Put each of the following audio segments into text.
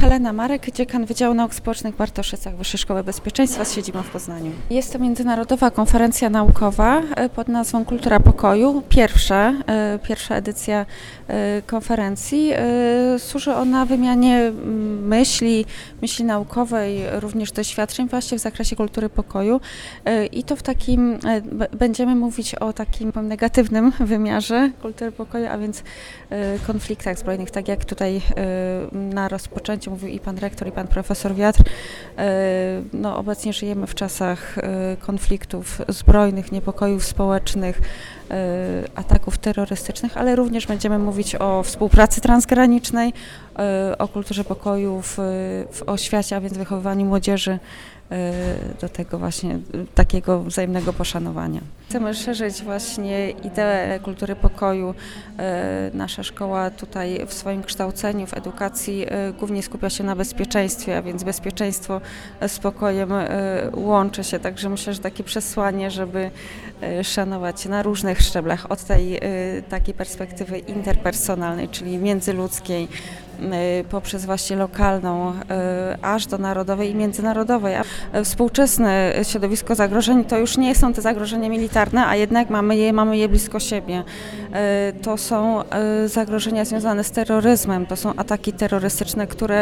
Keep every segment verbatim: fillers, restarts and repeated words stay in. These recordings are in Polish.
Helena Marek, dziekan Wydziału Nauk Społecznych w Bartoszycach Wyższej Szkoły Bezpieczeństwa z siedzibą w Poznaniu. Jest to międzynarodowa konferencja naukowa pod nazwą Kultura Pokoju. Pierwsza, pierwsza edycja konferencji. Służy ona wymianie myśli, myśli naukowej, również doświadczeń właśnie w zakresie kultury pokoju. I to w takim, będziemy mówić o takim negatywnym wymiarze kultury pokoju, a więc konfliktach zbrojnych, tak jak tutaj na rozpoczęciu mówił i pan rektor, i pan profesor Wiatr. No, obecnie żyjemy w czasach konfliktów zbrojnych, niepokojów społecznych, ataków terrorystycznych, ale również będziemy mówić o współpracy transgranicznej, o kulturze pokoju w, w oświacie, a więc wychowywaniu młodzieży do tego właśnie takiego wzajemnego poszanowania. Chcemy szerzyć właśnie ideę kultury pokoju. Nasza szkoła tutaj w swoim kształceniu, w edukacji głównie skupia się na bezpieczeństwie, a więc bezpieczeństwo z pokojem łączy się. Także myślę, że takie przesłanie, żeby szanować na różnych szczeblach, od tej takiej perspektywy interpersonalnej, czyli międzyludzkiej, poprzez właśnie lokalną, aż do narodowej i międzynarodowej. A współczesne środowisko zagrożeń to już nie są te zagrożenia militarne, a jednak mamy je, mamy je blisko siebie. To są zagrożenia związane z terroryzmem, to są ataki terrorystyczne, które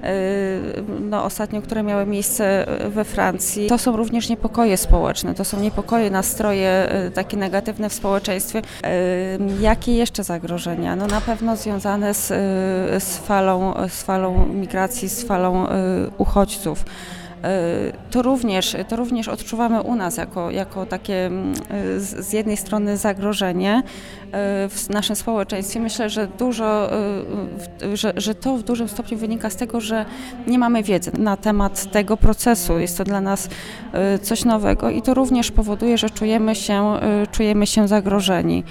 no, ostatnio, które miały miejsce we Francji. To są również niepokoje społeczne, to są niepokoje, nastroje takie negatywne w społeczeństwie. Jakie jeszcze zagrożenia? No na pewno związane z, z falą, z falą migracji, z falą uchodźców. To również, to również odczuwamy u nas jako, jako takie z, z jednej strony zagrożenie w naszym społeczeństwie. Myślę, że dużo, że, że to w dużym stopniu wynika z tego, że nie mamy wiedzy na temat tego procesu. Jest to dla nas coś nowego i to również powoduje, że czujemy się, czujemy się zagrożeni.